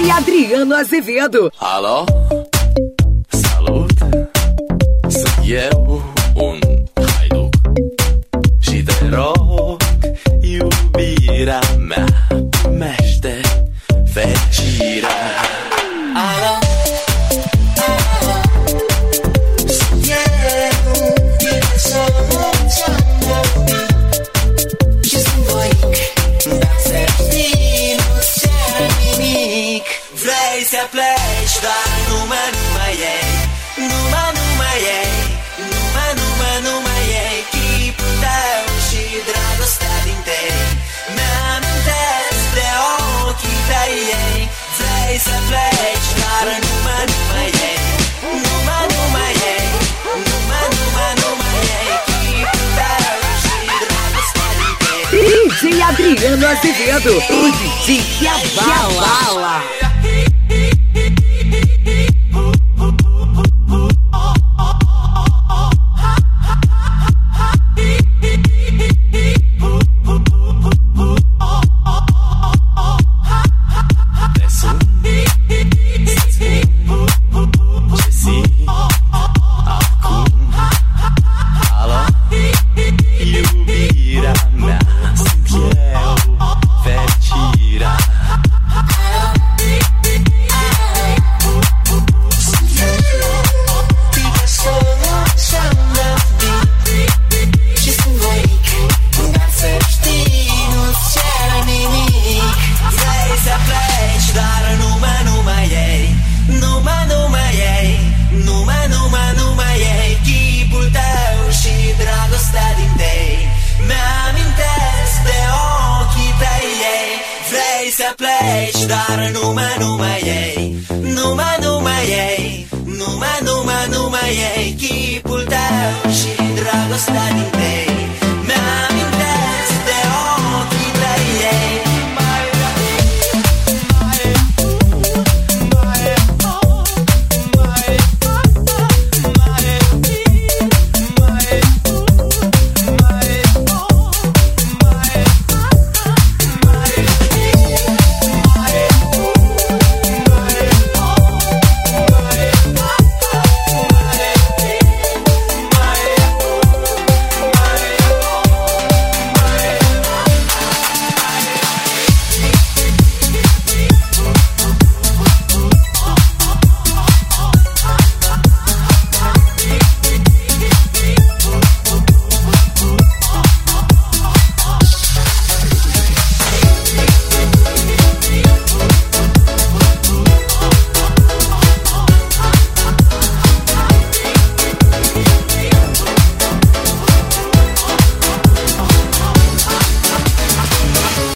DJ Adriano Azevedo. Alo? Salut! Sunt eu, un haiduc, și te rog, iubirea mea, primește fericirea. Alo? Vrei să pleci, dar numai ei, numai ei, numai ei, chipul tău și dragostea din tei. Mi-amintesc de ochii tăi ei. Vrei să pleci, dar numai ei, numai ei, numai ei, chipul tău și dragostea din tei. DJ Adriano Azevedo, o DJ que abala. Să pleci, dar numai ei, numai ei, numai ei, chipul tău și dragostea din tei.